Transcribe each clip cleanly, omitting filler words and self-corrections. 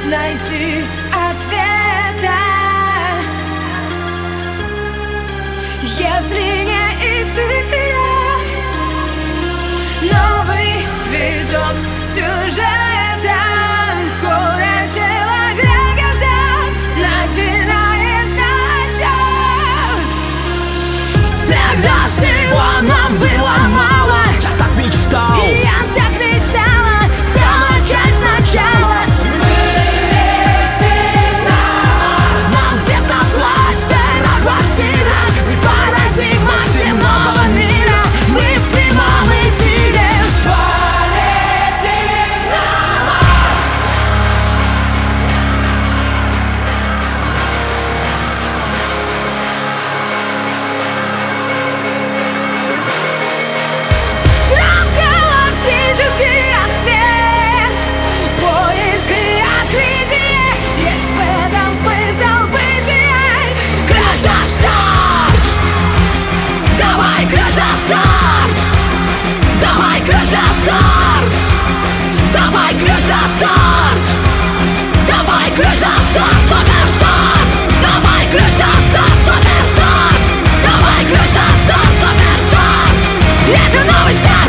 найти ответа. Если не идти вперед, новый виток сюжета. Скоро человека ждать начинается отсчет. Всегда всего нам было мало. Я так мечтал, Я так мечтала все начать сначала. Нам тесно в кластерах, квартирах и парадигмах земного мира. Мы в прямом эфире. Полетим на Марс. Трансгалактический рассвет, поиск и открытие. Есть в этом смысл бытия. Краш на старт. Давай, краш на старт. Давай, краш на старт. Давай, краш на старт. Давай, краш на старт. Супер старт. Давай, краш на старт. Супер старт. Давай, краш на старт. Супер старт. Это новый старт.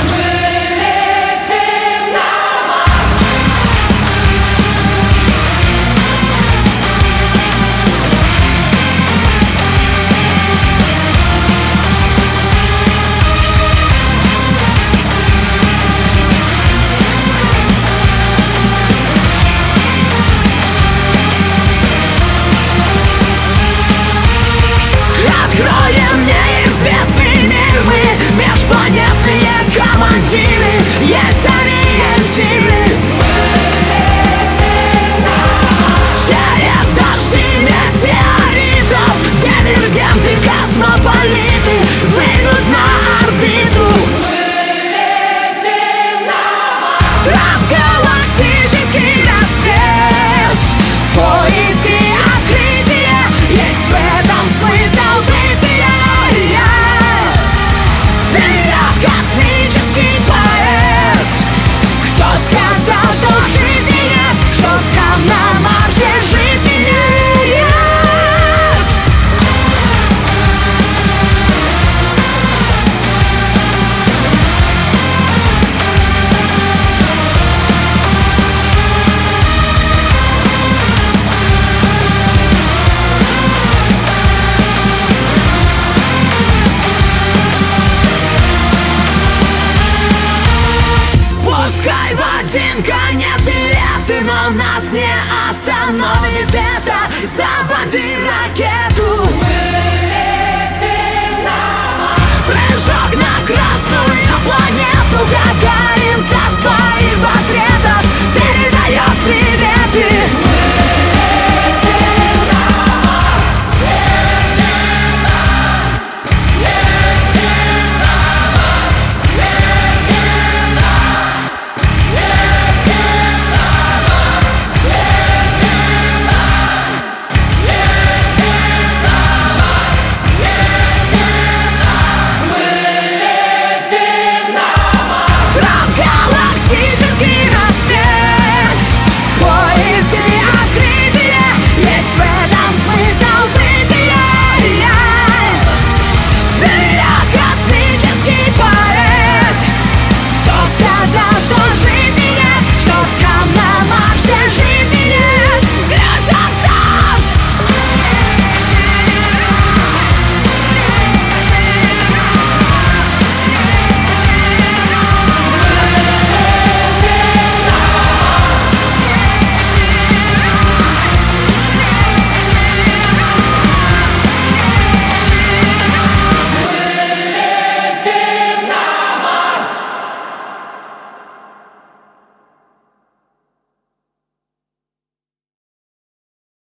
Откроем неизвестный мир. Мы межпланетные командиры. Есть ориентиры. Через дожди метеоритов дивергенты, космополиты выйдут на орбиту. Трансгалактический рассвет, поиск и открытие. Есть в этом смысл бытия. Вперед, космический поэт. Кто сказал, что жизни нет, что там на Марсе жизни нет? Пускай в один конец билеты, но нас не остановит это. Заводи ракету. Прыжок на красную планету. Гагарин со своим отрядом.